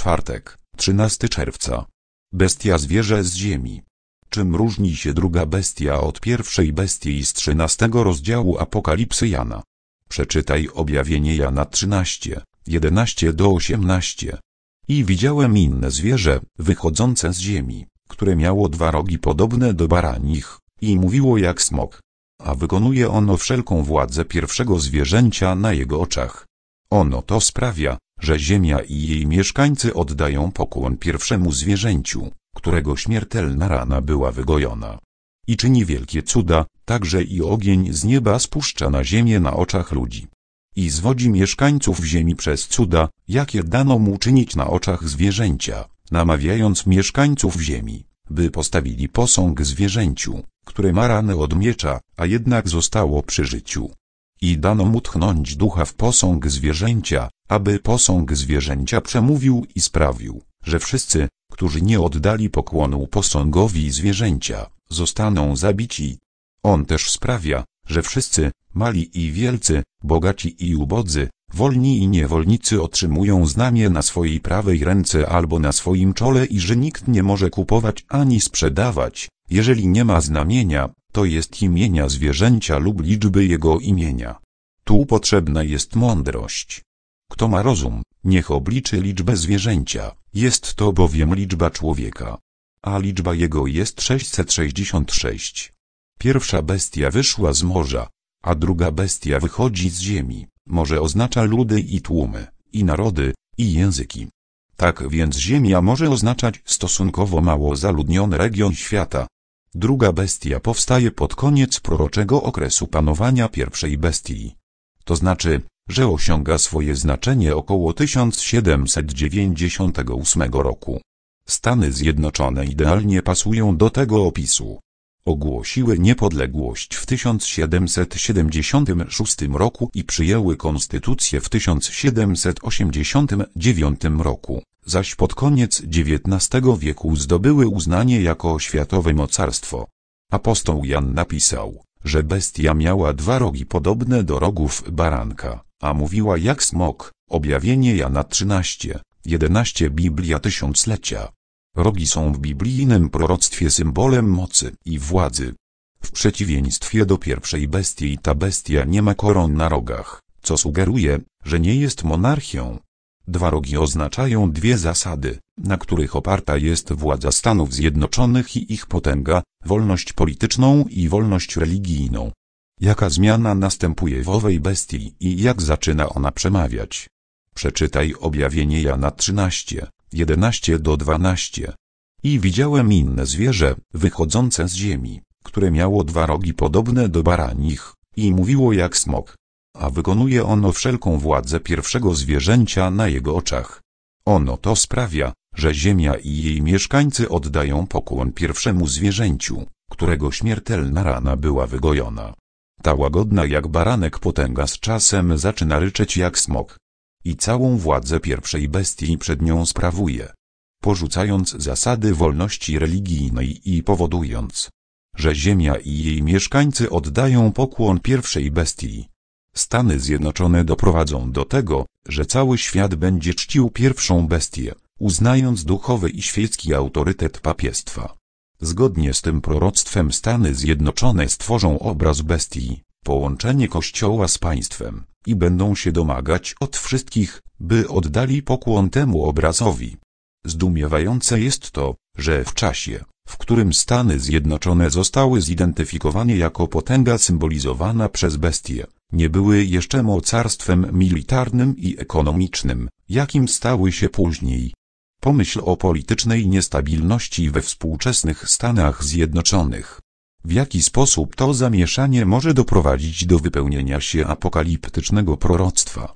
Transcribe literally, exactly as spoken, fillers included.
Czwartek, trzynastego czerwca. Bestia zwierzę z ziemi. Czym różni się druga bestia od pierwszej bestii z trzynastego rozdziału Apokalipsy Jana? Przeczytaj Objawienie Jana trzynaście, jedenaście do osiemnastu. I widziałem inne zwierzę, wychodzące z ziemi, które miało dwa rogi podobne do baranich, i mówiło jak smok. A wykonuje ono wszelką władzę pierwszego zwierzęcia na jego oczach. Ono to sprawia, że ziemia i jej mieszkańcy oddają pokłon pierwszemu zwierzęciu, którego śmiertelna rana była wygojona. I czyni wielkie cuda, także i ogień z nieba spuszcza na ziemię na oczach ludzi. I zwodzi mieszkańców ziemi przez cuda, jakie dano mu czynić na oczach zwierzęcia, namawiając mieszkańców ziemi, by postawili posąg zwierzęciu, które ma ranę od miecza, a jednak zostało przy życiu. I dano mu tchnąć ducha w posąg zwierzęcia, aby posąg zwierzęcia przemówił i sprawił, że wszyscy, którzy nie oddali pokłonu posągowi zwierzęcia, zostaną zabici. On też sprawia, że wszyscy, mali i wielcy, bogaci i ubodzy, wolni i niewolnicy otrzymują znamię na swojej prawej ręce albo na swoim czole i że nikt nie może kupować ani sprzedawać, jeżeli nie ma znamienia, to jest imienia zwierzęcia lub liczby jego imienia. Tu potrzebna jest mądrość. Kto ma rozum, niech obliczy liczbę zwierzęcia, jest to bowiem liczba człowieka. A liczba jego jest sześćset sześćdziesiąt sześć. Pierwsza bestia wyszła z morza, a druga bestia wychodzi z ziemi. Morze oznacza ludy i tłumy, i narody, i języki. Tak więc ziemia może oznaczać stosunkowo mało zaludniony region świata. Druga bestia powstaje pod koniec proroczego okresu panowania pierwszej bestii. To znaczy, że osiąga swoje znaczenie około tysiąc siedemset dziewięćdziesiątego ósmego roku. Stany Zjednoczone idealnie pasują do tego opisu. Ogłosiły niepodległość w tysiąc siedemset siedemdziesiątym szóstym roku i przyjęły konstytucję w tysiąc siedemset osiemdziesiątym dziewiątym roku, zaś pod koniec dziewiętnastego wieku zdobyły uznanie jako światowe mocarstwo. Apostoł Jan napisał, że bestia miała dwa rogi podobne do rogów baranka, a mówiła jak smok. Objawienie Jana trzynaście, jedenaście. Biblia Tysiąclecia. Rogi są w biblijnym proroctwie symbolem mocy i władzy. W przeciwieństwie do pierwszej bestii ta bestia nie ma koron na rogach, co sugeruje, że nie jest monarchią. Dwa rogi oznaczają dwie zasady, na których oparta jest władza Stanów Zjednoczonych i ich potęga, wolność polityczną i wolność religijną. Jaka zmiana następuje w owej bestii i jak zaczyna ona przemawiać? Przeczytaj Objawienie Jana trzynaście, jedenaście do dwunastu. I widziałem inne zwierzę, wychodzące z ziemi, które miało dwa rogi podobne do baranich, i mówiło jak smok. A wykonuje ono wszelką władzę pierwszego zwierzęcia na jego oczach. Ono to sprawia, że ziemia i jej mieszkańcy oddają pokłon pierwszemu zwierzęciu, którego śmiertelna rana była wygojona. Ta łagodna jak baranek potęga z czasem zaczyna ryczeć jak smok. I całą władzę pierwszej bestii przed nią sprawuje, porzucając zasady wolności religijnej i powodując, że ziemia i jej mieszkańcy oddają pokłon pierwszej bestii. Stany Zjednoczone doprowadzą do tego, że cały świat będzie czcił pierwszą bestię, uznając duchowy i świecki autorytet papiestwa. Zgodnie z tym proroctwem Stany Zjednoczone stworzą obraz bestii, połączenie Kościoła z państwem, i będą się domagać od wszystkich, by oddali pokłon temu obrazowi. Zdumiewające jest to, że w czasie, w którym Stany Zjednoczone zostały zidentyfikowane jako potęga symbolizowana przez bestię, nie były jeszcze mocarstwem militarnym i ekonomicznym, jakim stały się później. Pomyśl o politycznej niestabilności we współczesnych Stanach Zjednoczonych. W jaki sposób to zamieszanie może doprowadzić do wypełnienia się apokaliptycznego proroctwa?